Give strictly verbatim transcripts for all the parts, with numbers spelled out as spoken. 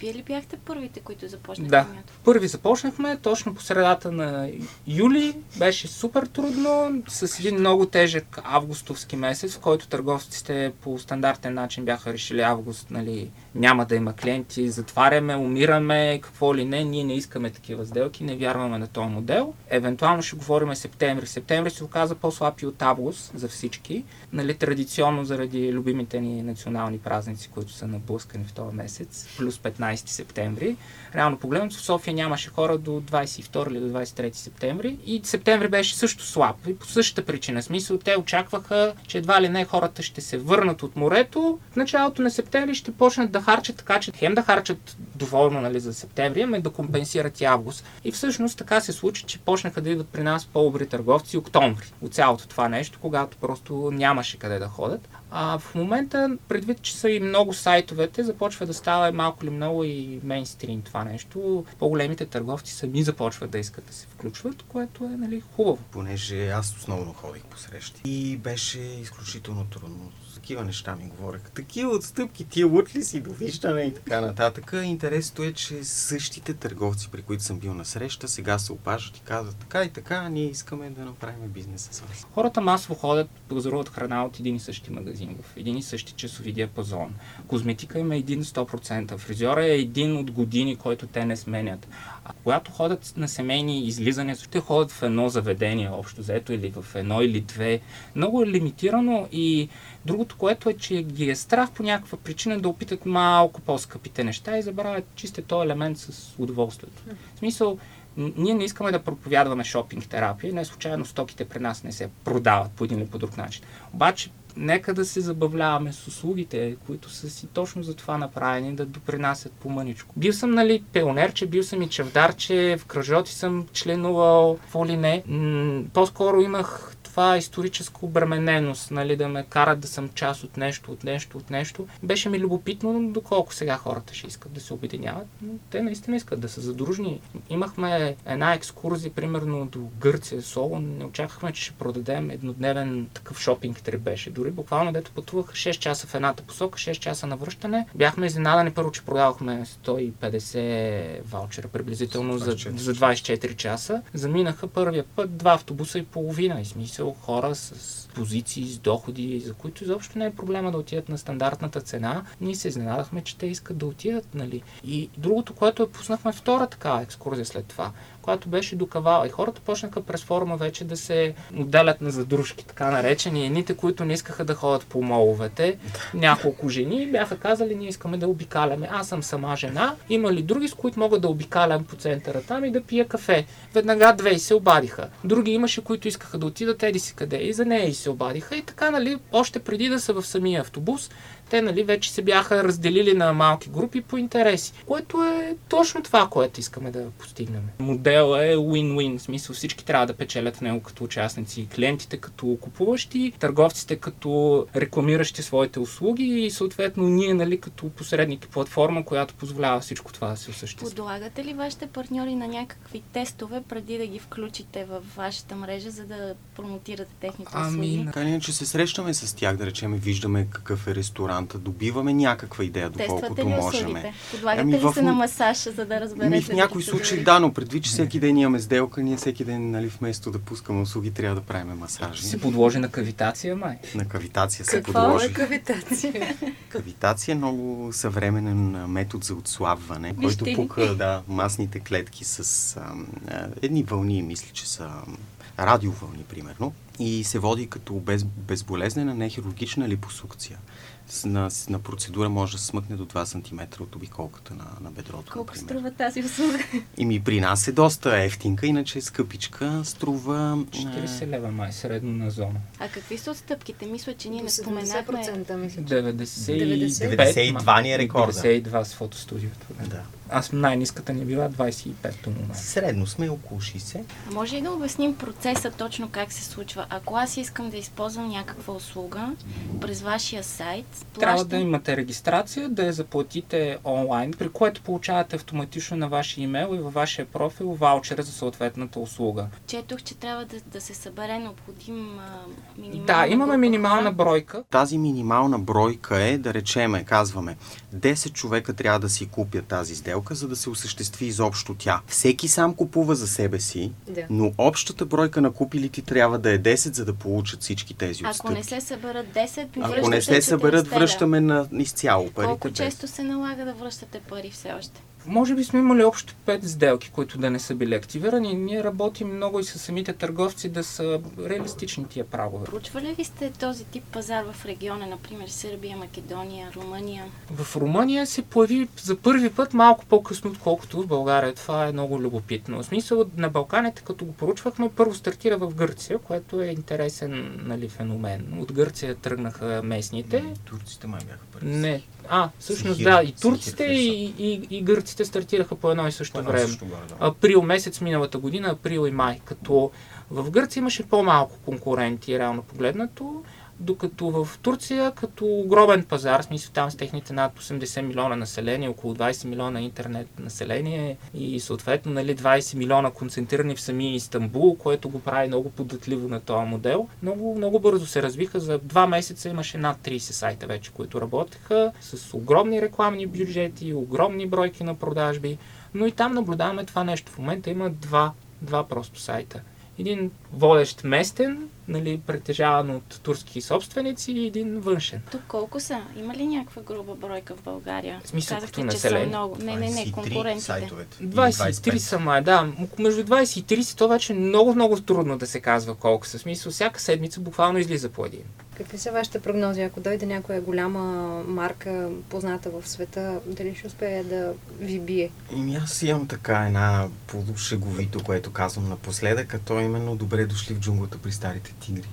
Вие ли бяхте първите, които започнаха? Да, първи започнахме точно по средата на юли. Беше супер трудно, с един много тежък августовски месец, в който търговците по стандартен начин бяха решили август, нали, няма да има клиенти, затваряме, умираме, какво ли не, ние не искаме такива сделки, не вярваме на този модел. Евентуално ще говорим септември. Септември се оказа по-слаб и от август за всички, нали, традиционно заради любимите ни национални празници, които са наблъскани в този месец, плюс петнайсети септември. Реално погледнато в София нямаше хора до двайсет и втори или до двайсет и трети септември и септември беше също слаб. И по същата причина. В смисъл, те очакваха, че едва ли не хората ще се върнат от морето. В началото на септември ще почнат да харчат така, че хем да харчат доволно, нали, за септември, ами да компенсират и август. И всъщност така се случи, че почнаха да идват при нас по-добри търговци октомври. От цялото това нещо, когато просто нямаше къде да ходят. А в момента, предвид, че са и много сайтовете, започва да става малко ли много и мейнстрим това нещо. По-големите търговци сами започват да искат да се включват, което е, нали, хубаво. Понеже аз основно ходих по срещи и беше изключително трудно. Такива неща ми говореха. Такива отстъпки, тия лут ли си, довиждане и така нататък. Интересното е, че същите търговци, при които съм бил на среща, сега се опажат и казват така и така, ние искаме да направим бизнеса с вас. Хората масово ходят, пазаруват храна от един и същи магазин, в един и същи часови диапазон. Козметика има един сто процента. Фризьора е един от години, който те не сменят. А когато ходят на семейни излизания, ще ходят в едно заведение общо взето или в едно или две. Много е лимитирано и другото, което е, че ги е страх по някаква причина да опитат малко по-скъпите неща и забравят чисте този елемент с удоволствието. В смисъл, ние не искаме да проповядваме шопинг терапия, не случайно стоките при нас не се продават по един или по друг начин. Обаче, нека да се забавляваме с услугите, които са си точно за това направени, да допринасят по мъничко. Бил съм, нали, пионерче, бил съм и чавдарче, в кръжоти съм членувал, какво ли не. М- по-скоро имах това историческа обремененост, нали, да ме карат да съм част от нещо, от нещо, от нещо. Беше ми любопитно, доколко сега хората ще искат да се обединяват. Но те наистина искат да са задружни. Имахме една екскурзия, примерно до Гърция, Солун. Не очаквахме, че ще продадем еднодневен такъв шопинг трип беше. Дори буквално, дето пътувах шест часа в едната посока, шест часа на връщане. Бяхме изненадани първо, че продавахме сто и петдесет ваучера приблизително за, за двайсет и четири часа. Заминаха първия път два автобуса и половина. И смисъл хора с позиции, с доходи, за които изобщо не е проблема да отидат на стандартната цена. Ние се изненадахме, че те искат да отидат, нали. И другото, което е, пуснахме втора такава екскурзия след това, която беше до Кавала. И хората почнаха през форума вече да се отделят на задружки, така наречени. Едните, които не искаха да ходят по моловете, няколко жени бяха казали, ние искаме да обикаляме. Аз съм сама жена. Има ли други, с които могат да обикалям по центъра там и да пия кафе? Веднага две и се обадиха. Други имаше, които искаха да отидат еди си къде и за нея и се обадиха. И така, нали, още преди да са в самия автобус, те, нали, вече се бяха разделили на малки групи по интереси, което е точно това, което искаме да постигнем. Моделът е win-win, в смисъл всички трябва да печелят в него като участници, клиентите като купуващи, търговците като рекламиращи своите услуги и съответно ние, нали, като посредник и платформа, която позволява всичко това да се осъществи. Подлагате ли вашите партньори на някакви тестове преди да ги включите в вашата мрежа, за да промотирате техните услуги? Ами, така иначе се срещаме с тях, да речем, виждаме какъв е ресторанта, добиваме някаква идея, доколкото можем. Подлагате ами, ли в... се на масаж, за да разберете? Ми в някои случаи да, но предвид, че всеки ден имаме сделка, ние всеки ден, нали, вместо да пускаме услуги, трябва да правим масажи. Се подложи на кавитация, май? На кавитация се Какво подложи. Какво е кавитация? Кавитация е много съвременен метод за отслабване, който пука, да, масните клетки с а, а, едни вълни, мисля, че са а, радиовълни, примерно, и се води като без, безболезнена нехирургична липосукция. На, на процедура може да се смъкне до два сантиметра от обиколката на, на бедрото. Колко например. струва тази услуга? И ми при нас е доста ефтинка, иначе скъпичка, струва... четирийсет лева май, средно на зона. А какви са отстъпките? Мисля, че ние не споменахме. деветдесет и пет, деветдесет и два ни е рекорда. деветдесет и два с фотостудиото. Да. Аз най-ниската ни е била двайсет и пет до момента. Средно сме около шейсет. А може ли да обясним процеса точно как се случва? Ако аз искам да използвам някаква услуга през вашия сайт, плащам... Трябва да имате регистрация, да я заплатите онлайн, при което получавате автоматично на вашия имейл и във вашия профил ваучера за съответната услуга. Четох, че трябва да, да се събере необходим а, минимална Да, имаме група минимална хора. бройка. Тази минимална бройка е, да речеме, казваме, десет човека трябва да си купят тази сделка, за да се осъществи изобщо тя. Всеки сам купува за себе си, Да. но общата бройка на купилите трябва да е десет, за да получат всички тези отстъпки. Ако не се съберат десет, Ако не се съберат, връщаме на изцяло парите. Колко без. често се налага да връщате пари все още? Може би сме имали общо пет сделки, които да не са били активирани. Ние работим много и с самите търговци да са реалистични тия прагове. Проучвали ли сте този тип пазар в региона, например Сърбия, Македония, Румъния? В Румъния се появи за първи път малко по-късно, отколкото в България. Това е много любопитно. В смисъл, на Балканите, като го поручвахме, първо стартира в Гърция, което е интересен, нали, феномен. От Гърция тръгнаха местните. Турците май бяха първи. Не. А, всъщност Сихир, да, и Сихир турците, Фирса. и, и, и гърците стартираха по едно и също По едно и време. също време, да. Април месец миналата година, април и май, като в Гърция имаше по-малко конкуренти, реално погледнато, докато в Турция, като огромен пазар, в смисъл там с техните над осемдесет милиона население, около двайсет милиона интернет население и съответно, нали, двайсет милиона концентрирани в самия Истанбул, което го прави много податливо на този модел. Много, много бързо се развиха. За два месеца имаше над трийсет сайта вече, които работеха с огромни рекламни бюджети, огромни бройки на продажби, но и там наблюдаваме това нещо. В момента има два, два просто сайта. Един водещ местен, нали, притежаван от турски собственици и един външен. Тук колко са? Има ли някаква груба бройка в България? В смисъл, Казахте, като че са население? много. Не, не, не, конкурентите. Сайтовете. Или двайсет и три са май, да. Между двайсет и трийсет то вече е много, много трудно да се казва колко са. В смисъл, всяка седмица буквално излиза по един. Какви са вашите прогнози? Ако дойде някоя голяма марка, позната в света, дали ще успее да ви бие? Ими аз имам така една полушеговито, което казвам напоследък, като именно добре дошли в джунглата при старите тигри.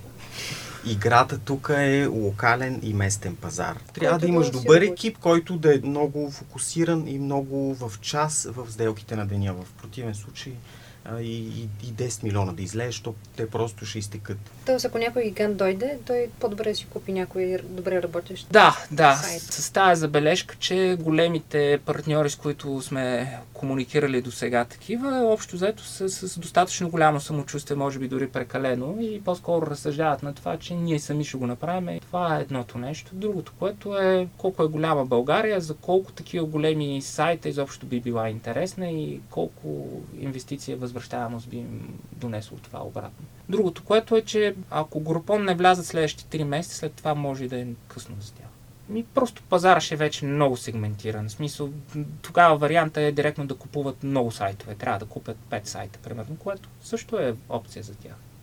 Играта тук е локален и местен пазар. Трябва Който да имаш да си добър работи. екип, който да е много фокусиран и много в час в сделките на деня. В противен случай а, и, и, и десет милиона да излееш, то те просто ще изтекат. Тоест, ако някой гигант дойде, той по-добре да си купи някой добре работещ. Да, да, сайт. с, с тази забележка, че големите партньори, с които сме комуникирали до сега такива, общо взето са с достатъчно голямо самочувствие, може би дори прекалено, и по-скоро разсъждават на това, че ние сами ще го направим. Това е едното нещо. Другото, което е колко е голяма България, за колко такива големи сайта изобщо би била интересна и колко инвестиция възвръщаемост би им донесло това обратно. Другото, което е, че ако Groupon не влязат следващите три месеца, след това може и да е късно за тях. Ми просто пазара ще е вече много сегментиран. В смисъл, тогава варианта е директно да купуват много сайтове. Трябва да купят пет сайта, примерно, което също е опция за тях.